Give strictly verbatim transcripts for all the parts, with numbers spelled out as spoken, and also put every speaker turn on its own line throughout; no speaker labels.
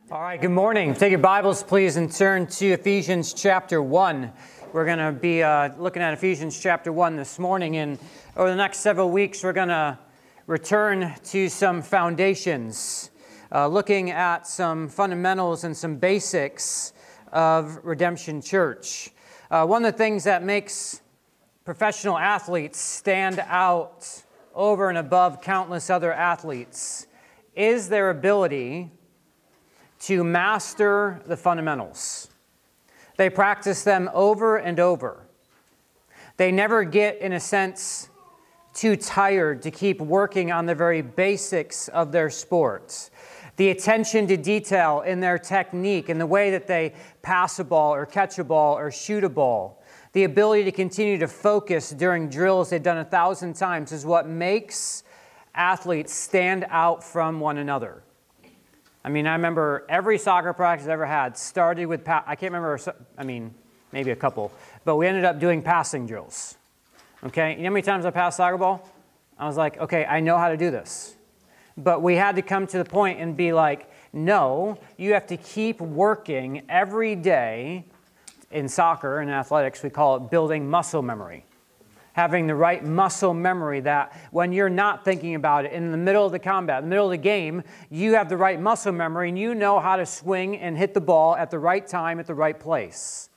All right, good morning. Take your Bibles, please, and turn to Ephesians chapter one. We're going to be uh, looking at Ephesians chapter one this morning, and over the next several weeks, we're going to return to some foundations, uh, looking at some fundamentals and some basics of Redemption Church. Uh, one of the things that makes professional athletes stand out over and above countless other athletes is their ability to master the fundamentals. They practice them over and over. They never get, in a sense, too tired to keep working on the very basics of their sports. The attention to detail in their technique, in the way that they pass a ball or catch a ball or shoot a ball. The ability to continue to focus during drills they've done a thousand times is what makes athletes stand out from one another. I mean, I remember every soccer practice I ever had started with, pa- I can't remember, I mean, maybe a couple, but we ended up doing passing drills. Okay, you know how many times I passed soccer ball? I was like, okay, I know how to do this. But we had to come to the point and be like, no, you have to keep working every day. In soccer and athletics, we call it building muscle memory. Having the right muscle memory that when you're not thinking about it in the middle of the combat, in the middle of the game, you have the right muscle memory and you know how to swing and hit the ball at the right time, at the right place.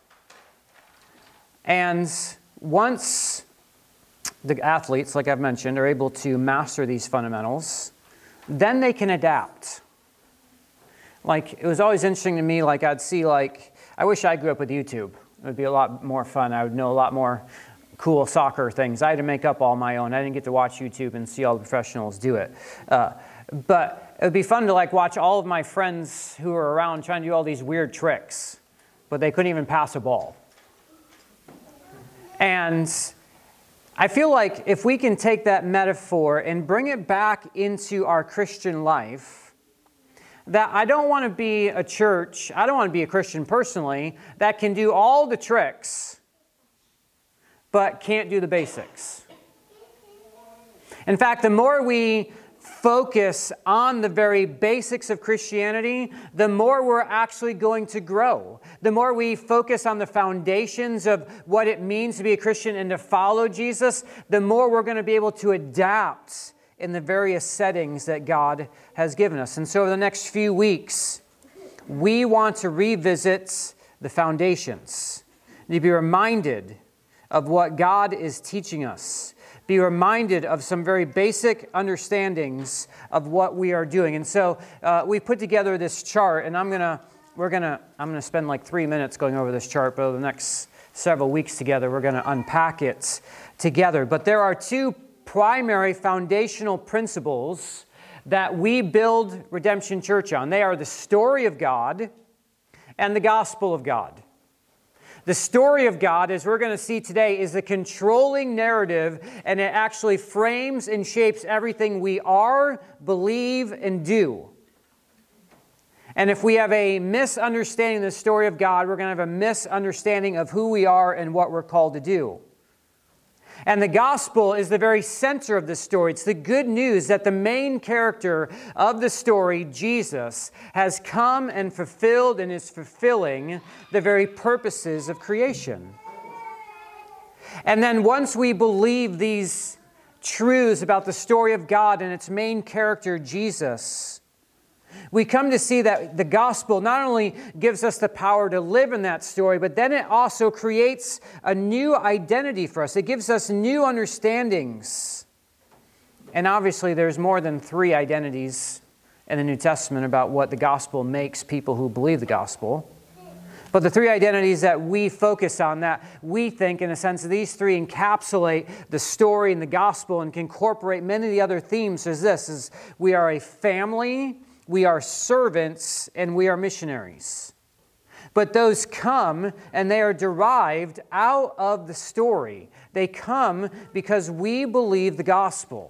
And once the athletes, like I've mentioned, are able to master these fundamentals, then they can adapt. Like, it was always interesting to me, like I'd see like, I wish I grew up with YouTube. It would be a lot more fun. I would know a lot more cool soccer things. I had to make up all my own. I didn't get to watch YouTube and see all the professionals do it. Uh, but it would be fun to like watch all of my friends who were around trying to do all these weird tricks, but they couldn't even pass a ball. And I feel like if we can take that metaphor and bring it back into our Christian life, that I don't want to be a church, I don't want to be a Christian personally, that can do all the tricks, but can't do the basics. In fact, the more we focus on the very basics of Christianity, the more we're actually going to grow. The more we focus on the foundations of what it means to be a Christian and to follow Jesus, the more we're going to be able to adapt in the various settings that God has given us. And so over the next few weeks, we want to revisit the foundations. To be reminded of what God is teaching us. Be reminded of some very basic understandings of what we are doing. And so uh, we put together this chart, and I'm gonna, we're gonna, I'm gonna spend like three minutes going over this chart, but over the next several weeks together, we're gonna unpack it together. But there are two primary foundational principles that we build Redemption Church on. They are the story of God and the gospel of God. The story of God, as we're going to see today, is the controlling narrative, and it actually frames and shapes everything we are, believe, and do. And if we have a misunderstanding of the story of God, we're going to have a misunderstanding of who we are and what we're called to do. And the gospel is the very center of the story. It's the good news that the main character of the story, Jesus, has come and fulfilled and is fulfilling the very purposes of creation. And then once we believe these truths about the story of God and its main character, Jesus, we come to see that the gospel not only gives us the power to live in that story, but then it also creates a new identity for us. It gives us new understandings. And obviously there's more than three identities in the New Testament about what the gospel makes people who believe the gospel. But the three identities that we focus on, that we think, in a sense, these three encapsulate the story and the gospel and can incorporate many of the other themes, is this, is we are a family, we are servants, and we are missionaries. But those come and they are derived out of the story. They come because we believe the gospel.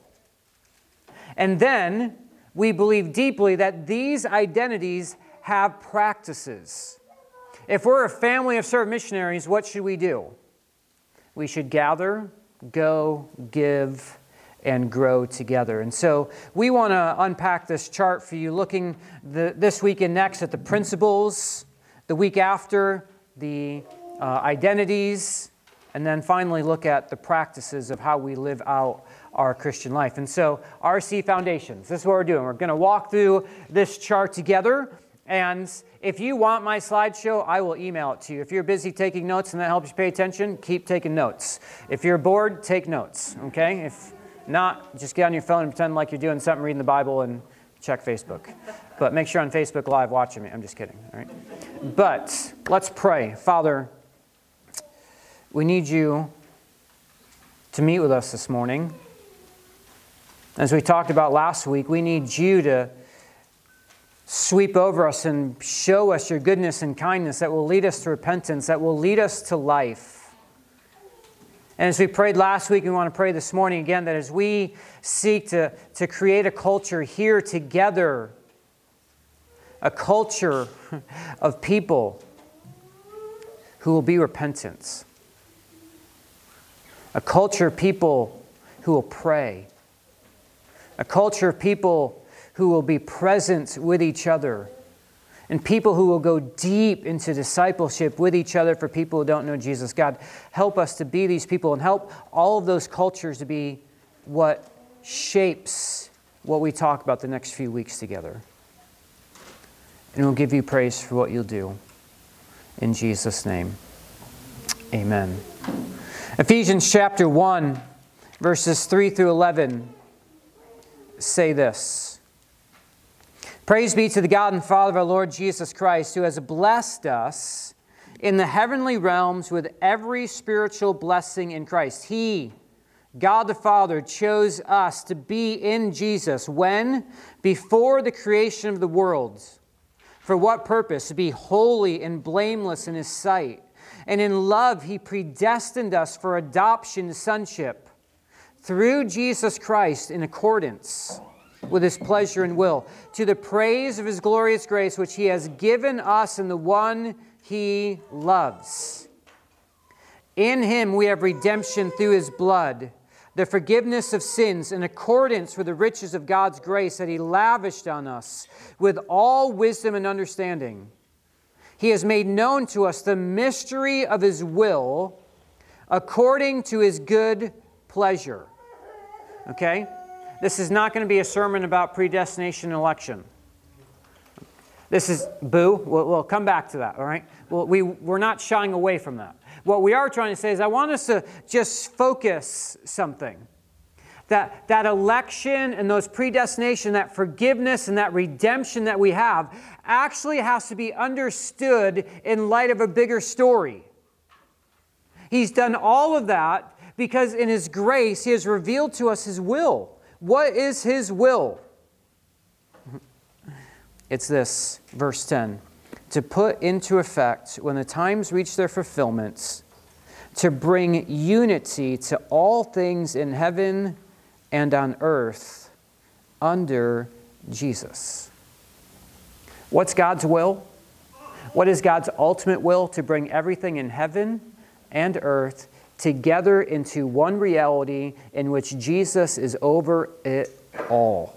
And then we believe deeply that these identities have practices. If we're a family of servant missionaries, what should we do? We should gather, go, give, and grow together. And so we want to unpack this chart for you, looking the, this week and next at the principles, the week after, the uh, identities, and then finally look at the practices of how we live out our Christian life. And so R C Foundations, this is what we're doing. We're going to walk through this chart together. And if you want my slideshow, I will email it to you. If you're busy taking notes and that helps you pay attention, keep taking notes. If you're bored, take notes, okay? If not, just get on your phone and pretend like you're doing something, reading the Bible, and check Facebook. But make sure on Facebook Live watching me. I'm just kidding, all right? But let's pray. Father, we need you to meet with us this morning. As we talked about last week, we need you to sweep over us and show us your goodness and kindness that will lead us to repentance, that will lead us to life. And as we prayed last week, we want to pray this morning again that as we seek to, to create a culture here together, a culture of people who will be repentant, a culture of people who will pray, a culture of people who will be present with each other, and people who will go deep into discipleship with each other for people who don't know Jesus. God, help us to be these people and help all of those cultures to be what shapes what we talk about the next few weeks together. And we'll give you praise for what you'll do. In Jesus' name, amen. Ephesians chapter one, verses three through eleven say this. Praise be to the God and Father of our Lord Jesus Christ, who has blessed us in the heavenly realms with every spiritual blessing in Christ. He, God the Father, chose us to be in Jesus when? Before the creation of the world. For what purpose? To be holy and blameless in His sight. And in love He predestined us for adoption to sonship through Jesus Christ in accordance with His pleasure and will, to the praise of His glorious grace, which He has given us in the one He loves. In Him we have redemption through His blood, the forgiveness of sins in accordance with the riches of God's grace that He lavished on us with all wisdom and understanding. He has made known to us the mystery of His will according to His good pleasure. Okay? This is not going to be a sermon about predestination and election. This is, boo, we'll, we'll come back to that, all right? Well, we, we're not shying away from that. What we are trying to say is I want us to just focus something. That, that election and those predestination, that forgiveness and that redemption that we have actually has to be understood in light of a bigger story. He's done all of that because in His grace He has revealed to us His will. What is His will? It's this, verse ten. To put into effect, when the times reach their fulfillments, to bring unity to all things in heaven and on earth under Jesus. What's God's will? What is God's ultimate will? To bring everything in heaven and earth together into one reality in which Jesus is over it all.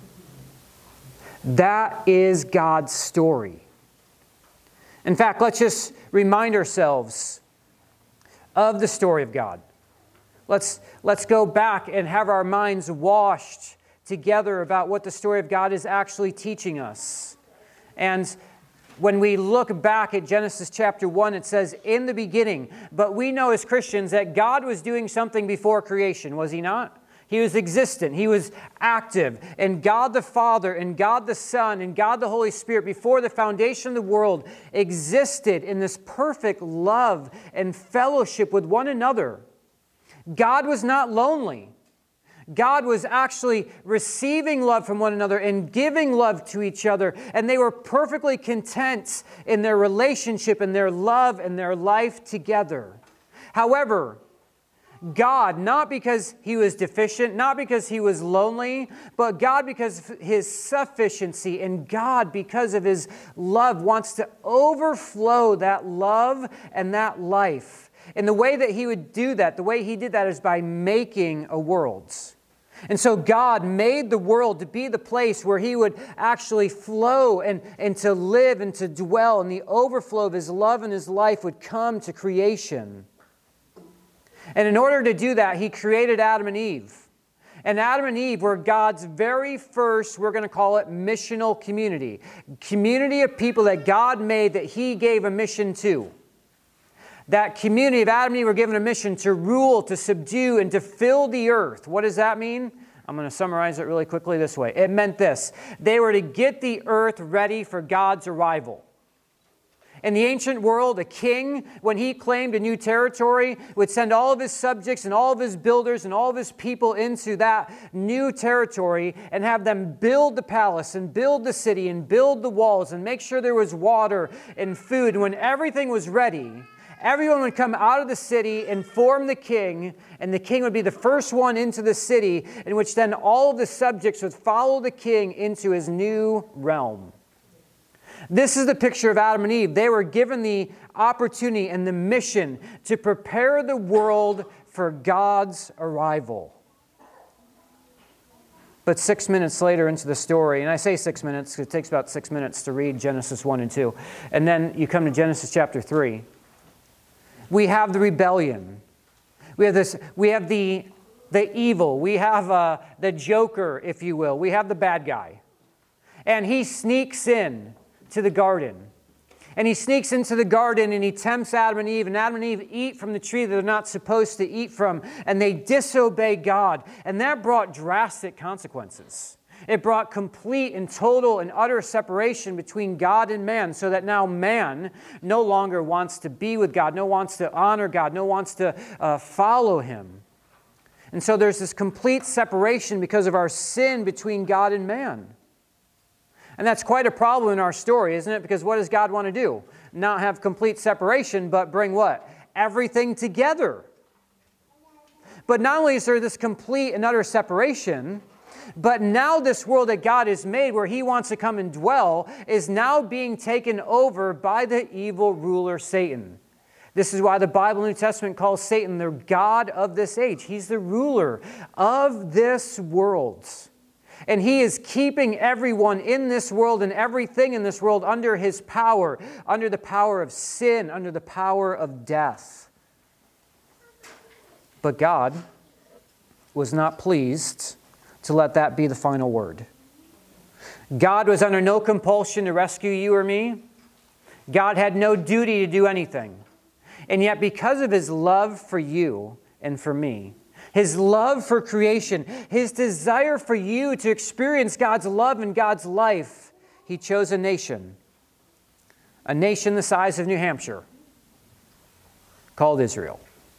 That is God's story. In fact, let's just remind ourselves of the story of God. Let's, let's go back and have our minds washed together about what the story of God is actually teaching us. And when we look back at Genesis chapter one, it says, in the beginning. But we know as Christians that God was doing something before creation, was He not? He was existent. He was active. And God the Father and God the Son and God the Holy Spirit, before the foundation of the world, existed in this perfect love and fellowship with one another. God was not lonely. God was actually receiving love from one another and giving love to each other. And they were perfectly content in their relationship and their love and their life together. However, God, not because He was deficient, not because He was lonely, but God because of His sufficiency, and God because of His love wants to overflow that love and that life. And the way that He would do that, the way He did that is by making a world. And so God made the world to be the place where he would actually flow and, and to live and to dwell, and the overflow of his love and his life would come to creation. And in order to do that, he created Adam and Eve. And Adam and Eve were God's very first, we're going to call it missional community. Community of people that God made that he gave a mission to. That community of Adam and Eve were given a mission to rule, to subdue, and to fill the earth. What does that mean? I'm going to summarize it really quickly this way. It meant this. They were to get the earth ready for God's arrival. In the ancient world, a king, when he claimed a new territory, would send all of his subjects and all of his builders and all of his people into that new territory and have them build the palace and build the city and build the walls and make sure there was water and food. And when everything was ready, everyone would come out of the city, inform the king, and the king would be the first one into the city, in which then all of the subjects would follow the king into his new realm. This is the picture of Adam and Eve. They were given the opportunity and the mission to prepare the world for God's arrival. But six minutes later into the story, and I say six minutes because it takes about six minutes to read Genesis one and two, and then you come to Genesis chapter three. We have the rebellion. We have this. We have the the evil. We have uh, the Joker, if you will. We have the bad guy, and he sneaks in to the garden, and he sneaks into the garden and he tempts Adam and Eve, and Adam and Eve eat from the tree that they're not supposed to eat from, and they disobey God, and that brought drastic consequences. It brought complete and total and utter separation between God and man, so that now man no longer wants to be with God, no wants to honor God, no wants to uh, follow him. And so there's this complete separation because of our sin between God and man. And that's quite a problem in our story, isn't it? Because what does God want to do? Not have complete separation, but bring what? Everything together. But not only is there this complete and utter separation, but now this world that God has made where he wants to come and dwell is now being taken over by the evil ruler Satan. This is why the Bible New Testament calls Satan the god of this age. He's the ruler of this world. And he is keeping everyone in this world and everything in this world under his power, under the power of sin, under the power of death. But God was not pleased to let that be the final word. God was under no compulsion to rescue you or me. God had no duty to do anything. And yet, because of his love for you and for me, his love for creation, his desire for you to experience God's love and God's life, he chose a nation, a nation the size of New Hampshire, called Israel.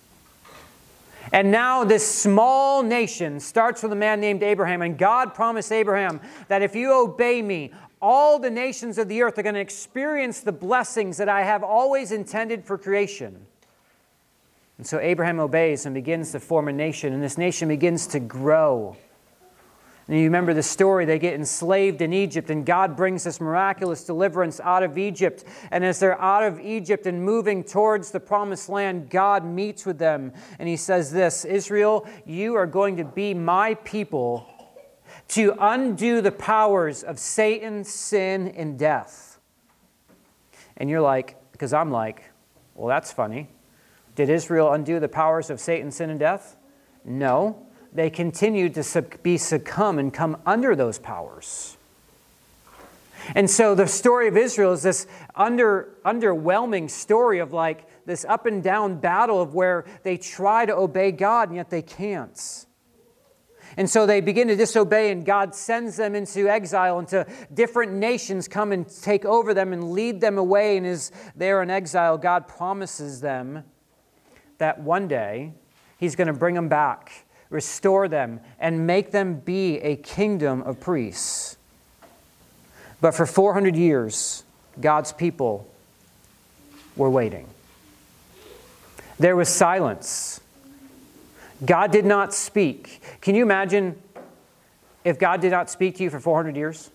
And now this small nation starts with a man named Abraham, and God promised Abraham that if you obey me, all the nations of the earth are going to experience the blessings that I have always intended for creation. And so Abraham obeys and begins to form a nation, and this nation begins to grow. And you remember the story, they get enslaved in Egypt, and God brings this miraculous deliverance out of Egypt. And as they're out of Egypt and moving towards the promised land, God meets with them, and he says this, Israel, you are going to be my people to undo the powers of Satan, sin, and death. And you're like, because I'm like, well, that's funny. Did Israel undo the powers of Satan, sin, and death? No. They continued to sub- be succumb and come under those powers. And so the story of Israel is this under, underwhelming story of like this up and down battle of where they try to obey God and yet they can't. And so they begin to disobey, and God sends them into exile, into different nations come and take over them and lead them away. And as they're in exile, God promises them that one day he's going to bring them back, restore them, and make them be a kingdom of priests. But for four hundred years, God's people were waiting. There was silence. God did not speak. Can you imagine if God did not speak to you for four hundred years?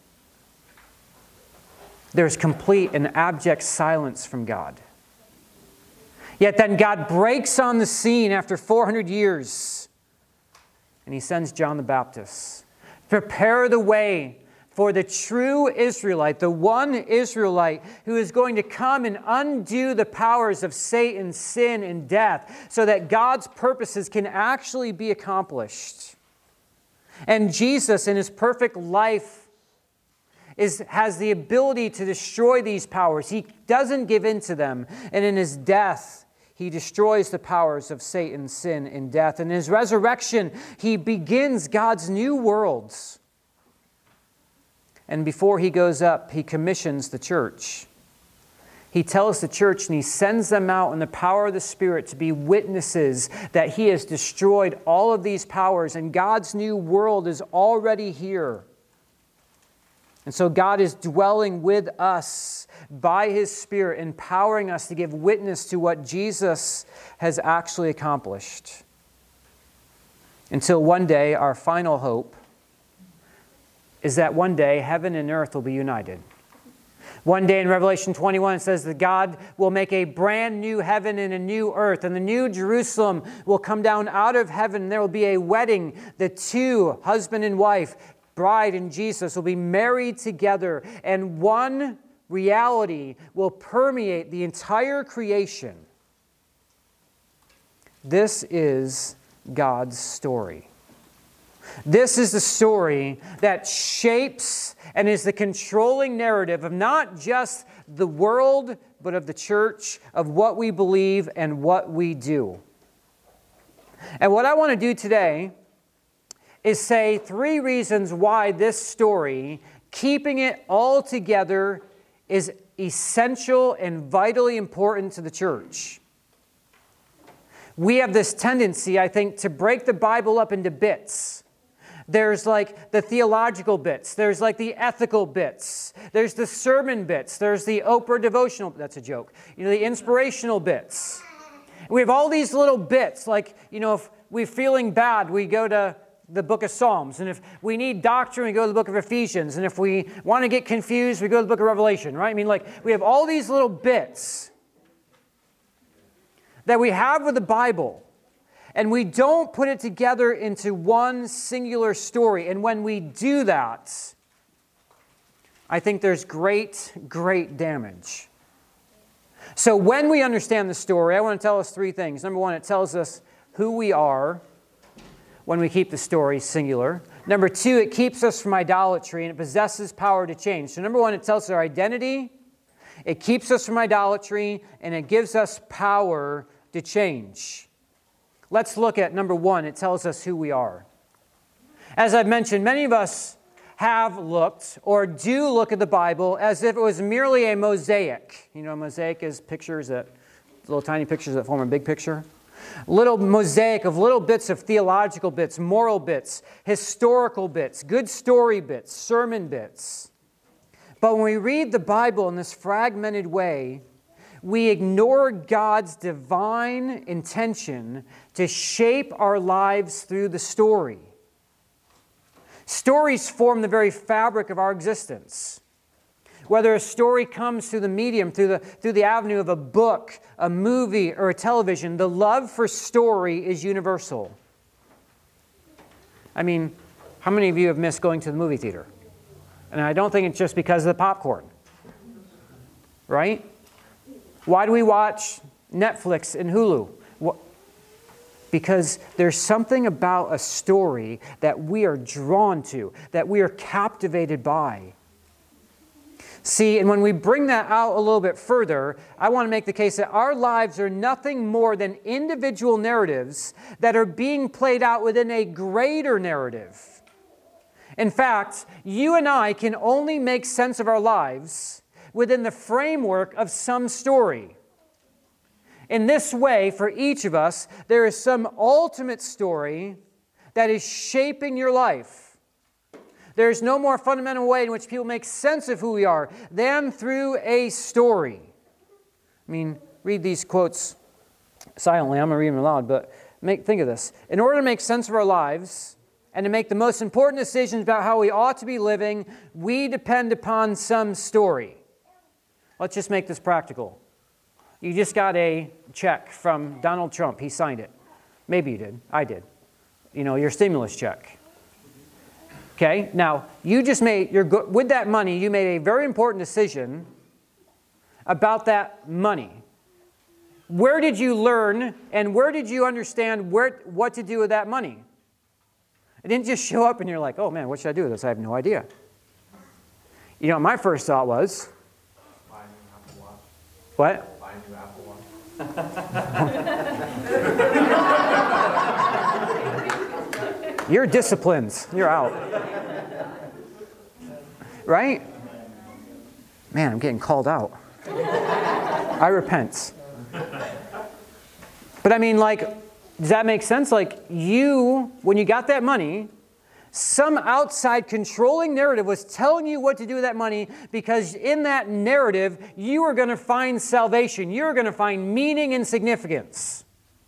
There's complete and abject silence from God. Yet then God breaks on the scene after four hundred years. And he sends John the Baptist. Prepare the way for the true Israelite, the one Israelite who is going to come and undo the powers of Satan, sin, and death so that God's purposes can actually be accomplished. And Jesus, in his perfect life, is, has the ability to destroy these powers. He doesn't give in to them. And in his death, he destroys the powers of Satan, sin, and death. In his resurrection, he begins God's new worlds. And before he goes up, he commissions the church. He tells the church and he sends them out in the power of the Spirit to be witnesses that he has destroyed all of these powers and God's new world is already here. And so God is dwelling with us by his Spirit, empowering us to give witness to what Jesus has actually accomplished. Until one day, our final hope is that one day heaven and earth will be united. One day in Revelation twenty-one, it says that God will make a brand new heaven and a new earth, and the new Jerusalem will come down out of heaven, and there will be a wedding. The two, husband and wife, bride and Jesus, will be married together, and one reality will permeate the entire creation. This is God's story. This is the story that shapes and is the controlling narrative of not just the world, but of the church, of what we believe and what we do. And what I want to do today is say three reasons why this story, keeping it all together, is essential and vitally important to the church. We have this tendency, I think, to break the Bible up into bits. There's like the theological bits. There's like the ethical bits. There's the sermon bits. There's the Oprah devotional. That's a joke. You know, the inspirational bits. We have all these little bits. Like, you know, if we're feeling bad, we go to the book of Psalms. And if we need doctrine, we go to the book of Ephesians. And if we want to get confused, we go to the book of Revelation, right? I mean, like, we have all these little bits that we have with the Bible. And we don't put it together into one singular story. And when we do that, I think there's great, great damage. So when we understand the story, I want to tell us three things. Number one, it tells us who we are when we keep the story singular. Number two, it keeps us from idolatry and it possesses power to change. So number one, it tells us our identity, it keeps us from idolatry, and it gives us power to change. Let's look at number one. It tells us who we are. As I've mentioned, many of us have looked or do look at the Bible as if it was merely a mosaic. You know, a mosaic is pictures that, little tiny pictures that form a big picture. Little mosaic of little bits of theological bits, moral bits, historical bits, good story bits, sermon bits. But when we read the Bible in this fragmented way, we ignore God's divine intention to shape our lives through the story. Stories form the very fabric of our existence. Whether a story comes through the medium, through the, through the avenue of a book, a movie, or a television, the love for story is universal. I mean, how many of you have missed going to the movie theater? And I don't think it's just because of the popcorn. Right? Why do we watch Netflix and Hulu? What? Because there's something about a story that we are drawn to, that we are captivated by. See, and when we bring that out a little bit further, I want to make the case that our lives are nothing more than individual narratives that are being played out within a greater narrative. In fact, you and I can only make sense of our lives within the framework of some story. In this way, for each of us, there is some ultimate story that is shaping your life. There is no more fundamental way in which people make sense of who we are than through a story. I mean, read these quotes silently. I'm going to read them aloud, but make, think of this. In order to make sense of our lives and to make the most important decisions about how we ought to be living, we depend upon some story. Let's just make this practical. You just got a check from Donald Trump. He signed it. Maybe you did. I did. you know, your stimulus check. Okay, now you just made, your, with that money, you made a very important decision about that money. Where did you learn and where did you understand where, what to do with that money? It didn't just show up and you're like, oh man, what should I do with this? I have no idea. You know, my first thought was, buy a new Apple Watch. What? Buy a new Apple Watch. You're disciplined. You're out. Right? Man, I'm getting called out. I repent. But I mean, like, does that make sense? Like, you, when you got that money, some outside controlling narrative was telling you what to do with that money because in that narrative, you were going to find salvation. You were going to find meaning and significance.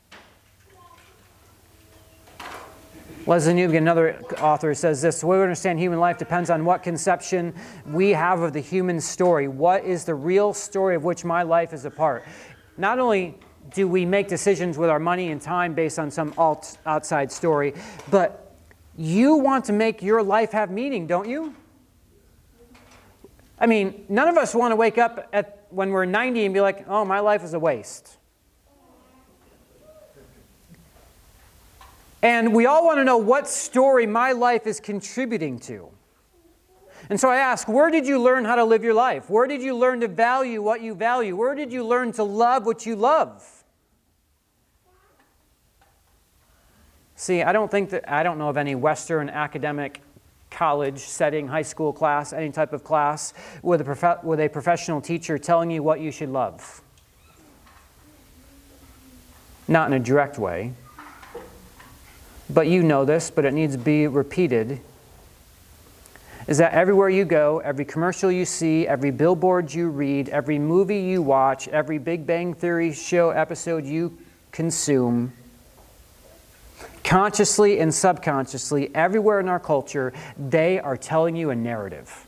Leslie Newbigin, another author, says this: the way we understand human life depends on what conception we have of the human story. What is the real story of which my life is a part? Not only do we make decisions with our money and time based on some alt, outside story, but you want to make your life have meaning, don't you? I mean, none of us want to wake up at, when we're ninety and be like, oh, my life is a waste. And we all want to know what story my life is contributing to. And so I ask, where did you learn how to live your life? Where did you learn to value what you value? Where did you learn to love what you love? See, I don't think that, I don't know of any Western academic college setting, high school class, any type of class, with a, prof- with a professional teacher telling you what you should love. Not in a direct way. But you know this, but it needs to be repeated, is that everywhere you go, every commercial you see, every billboard you read, every movie you watch, every Big Bang Theory show episode you consume, consciously and subconsciously, everywhere in our culture, they are telling you a narrative.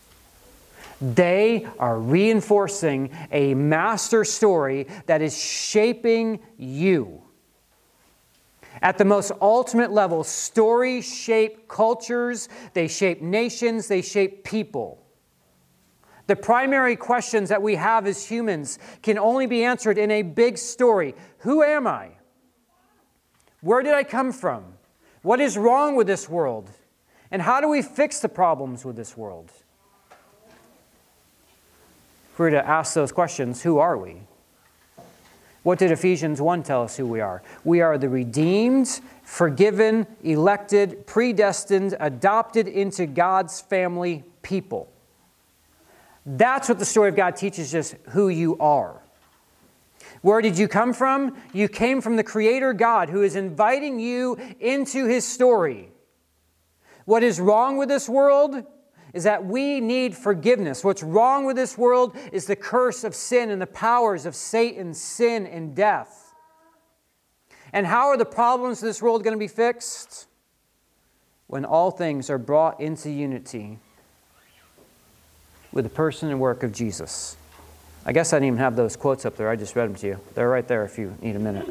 They are reinforcing a master story that is shaping you. At the most ultimate level, stories shape cultures, they shape nations, they shape people. The primary questions that we have as humans can only be answered in a big story. Who am I? Where did I come from? What is wrong with this world? And how do we fix the problems with this world? If we were to ask those questions, who are we? What did Ephesians one tell us who we are? We are the redeemed, forgiven, elected, predestined, adopted into God's family people. That's what the story of God teaches us who you are. Where did you come from? You came from the Creator God who is inviting you into His story. What is wrong with this world is that we need forgiveness. What's wrong with this world is the curse of sin and the powers of Satan, sin, and death. And how are the problems of this world going to be fixed? When all things are brought into unity with the person and work of Jesus. I guess I didn't even have those quotes up there. I just read them to you. They're right there if you need a minute.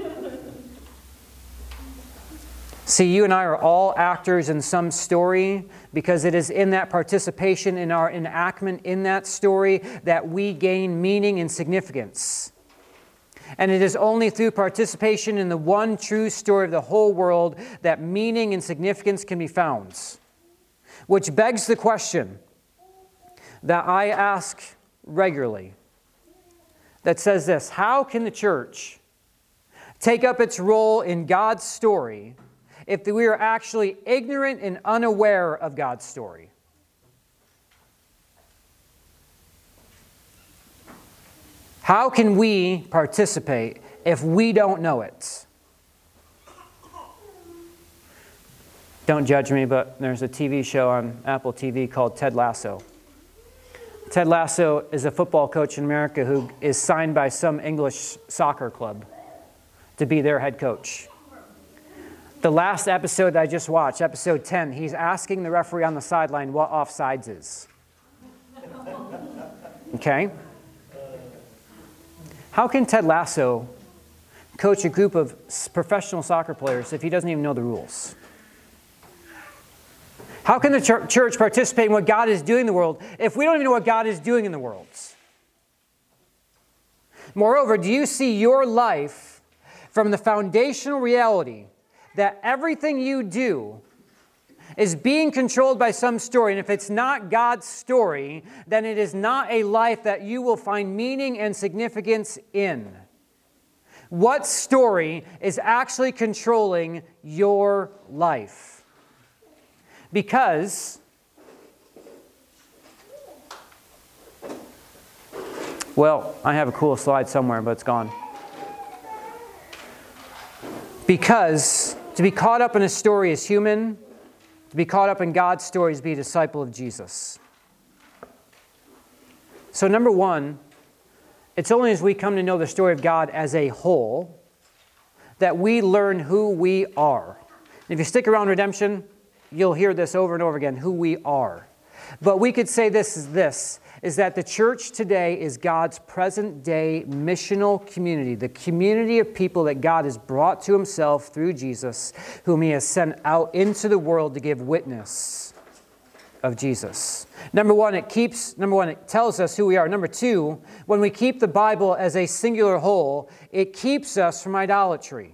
See, you and I are all actors in some story because it is in that participation, in our enactment in that story, that we gain meaning and significance. And it is only through participation in the one true story of the whole world that meaning and significance can be found. Which begs the question that I ask regularly that says this: how can the church take up its role in God's story if we are actually ignorant and unaware of God's story? How can we participate if we don't know it? Don't judge me, but there's a T V show on Apple T V called Ted Lasso. Ted Lasso is a football coach in America who is signed by some English soccer club to be their head coach. The last episode that I just watched, episode ten, he's asking the referee on the sideline what offsides is. Okay? How can Ted Lasso coach a group of professional soccer players if he doesn't even know the rules? How can the chur- church participate in what God is doing in the world if we don't even know what God is doing in the world? Moreover, do you see your life from the foundational reality that everything you do is being controlled by some story? And if it's not God's story, then it is not a life that you will find meaning and significance in. What story is actually controlling your life? Because, well, I have a cool slide somewhere, but it's gone. Because to be caught up in a story is human. To be caught up in God's story is to be a disciple of Jesus. So number one, it's only as we come to know the story of God as a whole that we learn who we are. If you stick around redemption, you'll hear this over and over again, who we are. But we could say this is this, is that the church today is God's present-day missional community, the community of people that God has brought to himself through Jesus, whom he has sent out into the world to give witness of Jesus. Number one, it keeps, number one, it tells us who we are. Number two, when we keep the Bible as a singular whole, it keeps us from idolatry.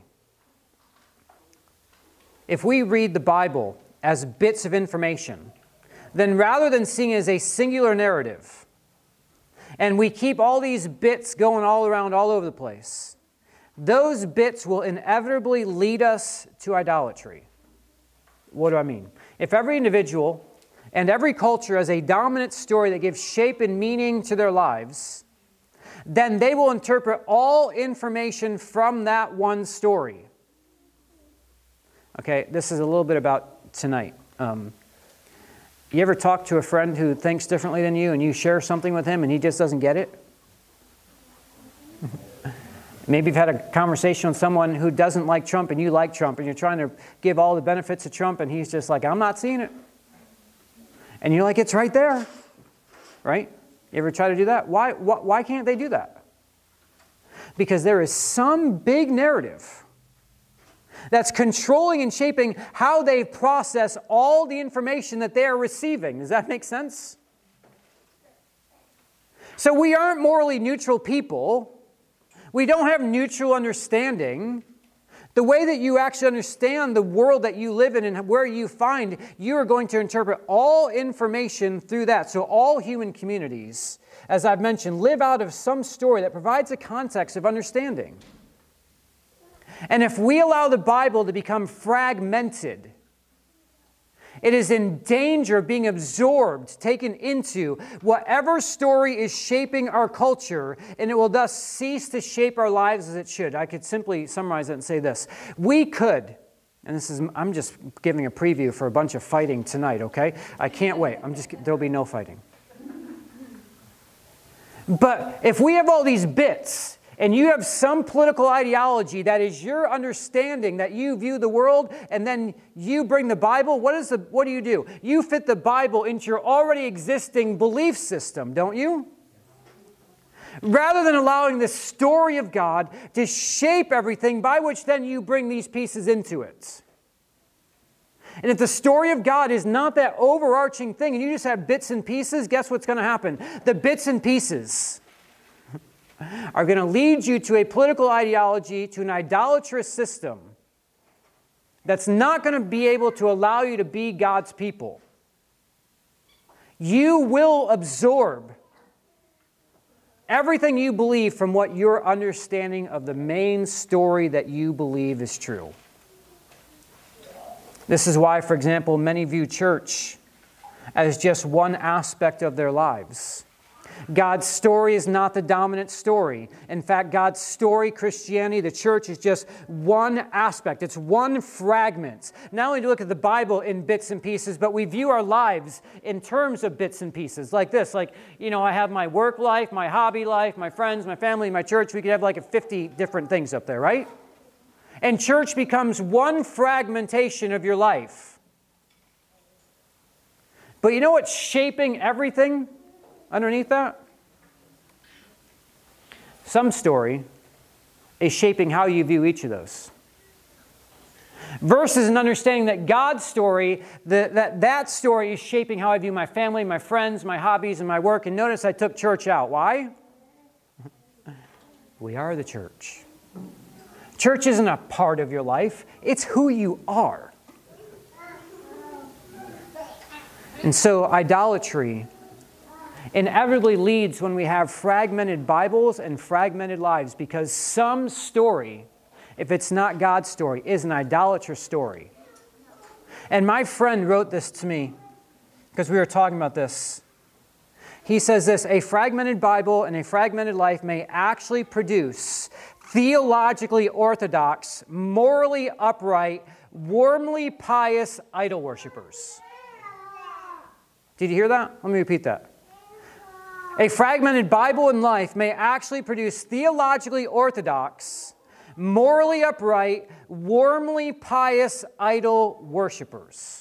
If we read the Bible as bits of information, then rather than seeing it as a singular narrative, and we keep all these bits going all around all over the place, those bits will inevitably lead us to idolatry. What do I mean? If every individual and every culture has a dominant story that gives shape and meaning to their lives, then they will interpret all information from that one story. Okay, this is a little bit about tonight. Um, You ever talk to a friend who thinks differently than you and you share something with him and he just doesn't get it? Maybe you've had a conversation with someone who doesn't like Trump and you like Trump and you're trying to give all the benefits of Trump and he's just like, I'm not seeing it. And you're like, it's right there. Right? You ever try to do that? Why, why, why can't they do that? Because there is some big narrative that's controlling and shaping how they process all the information that they are receiving. Does that make sense? So we aren't morally neutral people. We don't have neutral understanding. The way that you actually understand the world that you live in and where you find, you are going to interpret all information through that. So all human communities, as I've mentioned, live out of some story that provides a context of understanding. And if we allow the Bible to become fragmented, it is in danger of being absorbed, taken into whatever story is shaping our culture, and it will thus cease to shape our lives as it should. I could simply summarize it and say this. We could, and this is, I'm just giving a preview for a bunch of fighting tonight, okay? I can't wait. I'm just, there'll be no fighting. But if we have all these bits, and you have some political ideology that is your understanding that you view the world, and then you bring the Bible, what is the what do you do? You fit the Bible into your already existing belief system, don't you? Rather than allowing the story of God to shape everything by which then you bring these pieces into it. And if the story of God is not that overarching thing and you just have bits and pieces, guess what's going to happen? The bits and pieces are going to lead you to a political ideology, to an idolatrous system that's not going to be able to allow you to be God's people. You will absorb everything you believe from what your understanding of the main story that you believe is true. This is why, for example, many view church as just one aspect of their lives. God's story is not the dominant story. In fact, God's story, Christianity, the church, is just one aspect. It's one fragment. Not only do we look at the Bible in bits and pieces, but we view our lives in terms of bits and pieces. Like this, like, you know, I have my work life, my hobby life, my friends, my family, my church. We could have like fifty different things up there, right? And church becomes one fragmentation of your life. But you know what's shaping everything underneath that? Some story is shaping how you view each of those. Versus an understanding that God's story, that, that that story is shaping how I view my family, my friends, my hobbies, and my work. And notice I took church out. Why? We are the church. Church isn't a part of your life. It's who you are. And so idolatry inevitably leads when we have fragmented Bibles and fragmented lives, because some story, if it's not God's story, is an idolatrous story. And my friend wrote this to me because we were talking about this. He says this: a fragmented Bible and a fragmented life may actually produce theologically orthodox, morally upright, warmly pious idol worshipers. Did you hear that? Let me repeat that. A fragmented Bible and life may actually produce theologically orthodox, morally upright, warmly pious idol worshipers.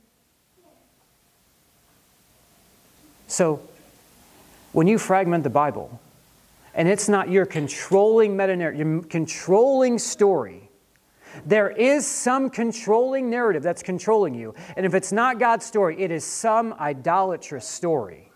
So, when you fragment the Bible, and it's not your controlling meta-narrative, your controlling story, there is some controlling narrative that's controlling you. And if it's not God's story, it is some idolatrous story.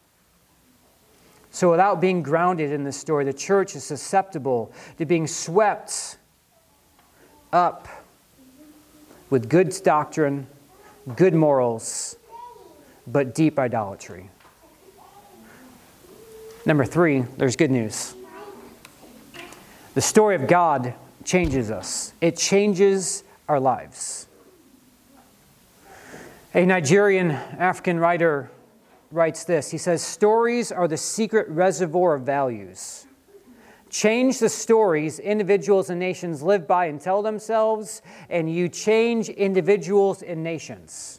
So without being grounded in this story, the church is susceptible to being swept up with good doctrine, good morals, but deep idolatry. Number three, there's good news. The story of God changes us. It changes our lives. A Nigerian African writer writes this. He says, stories are the secret reservoir of values. Change the stories individuals and nations live by and tell themselves, and you change individuals and nations.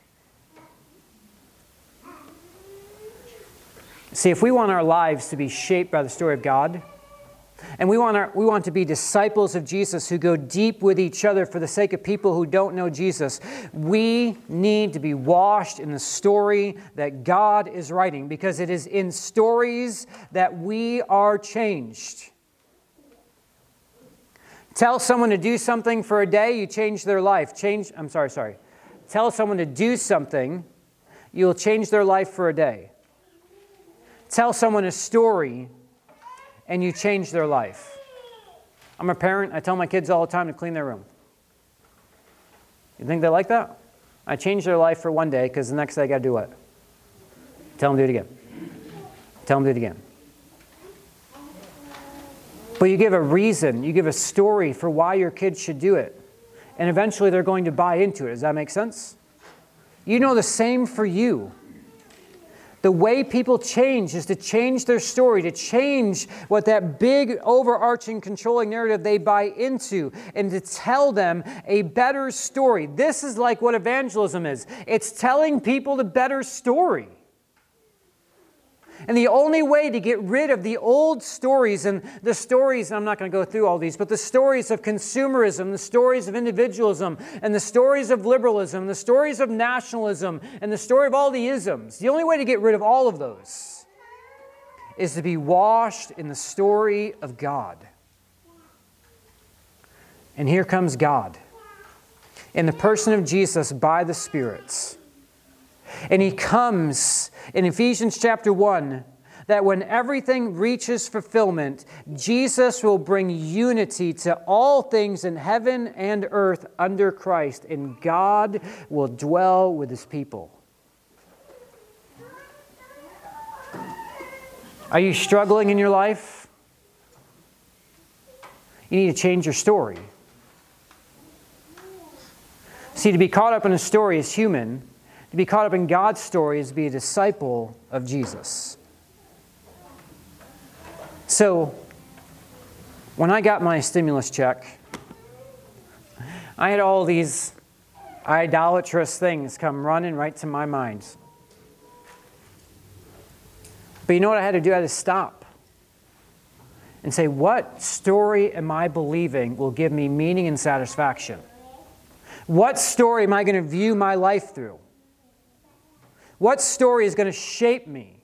See, if we want our lives to be shaped by the story of God, and we want, our, we want to be disciples of Jesus who go deep with each other for the sake of people who don't know Jesus, we need to be washed in the story that God is writing, because it is in stories that we are changed. Tell someone to do something for a day, you change their life. Change, I'm sorry, sorry. Tell someone to do something, you'll change their life for a day. Tell someone a story, and you change their life. I'm a parent. I tell my kids all the time to clean their room. You think they like that? I change their life for one day, because the next day I got to do what? Tell them to do it again. Tell them to do it again. But you give a reason, you give a story for why your kids should do it. And eventually they're going to buy into it. Does that make sense? You know the same for you. The way people change is to change their story, to change what that big, overarching, controlling narrative they buy into, and to tell them a better story. This is like what evangelism is. It's telling people the better story. And the only way to get rid of the old stories, and the stories, I'm not going to go through all these, but the stories of consumerism, the stories of individualism, and the stories of liberalism, the stories of nationalism, and the story of all the isms, the only way to get rid of all of those is to be washed in the story of God. And here comes God in the person of Jesus by the Spirit. And He comes in Ephesians chapter one, that when everything reaches fulfillment, Jesus will bring unity to all things in heaven and earth under Christ, and God will dwell with His people. Are you struggling in your life? You need to change your story. See, to be caught up in a story is human. To be caught up in God's story is to be a disciple of Jesus. So, when I got my stimulus check, I had all these idolatrous things come running right to my mind. But you know what I had to do? I had to stop and say, what story am I believing will give me meaning and satisfaction? What story am I going to view my life through? What story is going to shape me?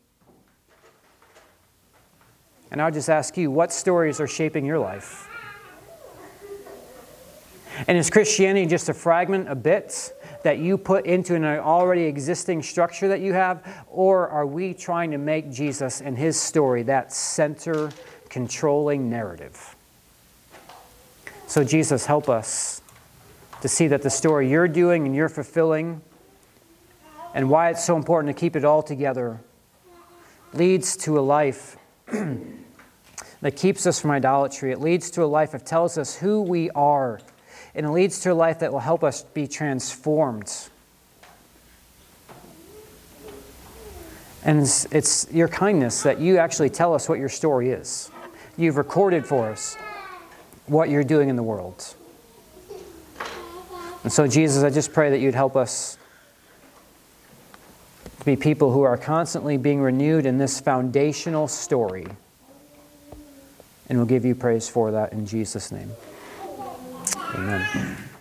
And I'll just ask you, what stories are shaping your life? And is Christianity just a fragment, a bit, that you put into an already existing structure that you have? Or are we trying to make Jesus and his story that center controlling narrative? So Jesus, help us to see that the story you're doing and you're fulfilling, and why it's so important to keep it all together, leads to a life that keeps us from idolatry. It leads to a life that tells us who we are. And it leads to a life that will help us be transformed. And it's, it's your kindness that you actually tell us what your story is. You've recorded for us what you're doing in the world. And so, Jesus, I just pray that you'd help us to be people who are constantly being renewed in this foundational story. And we'll give you praise for that in Jesus' name. Amen.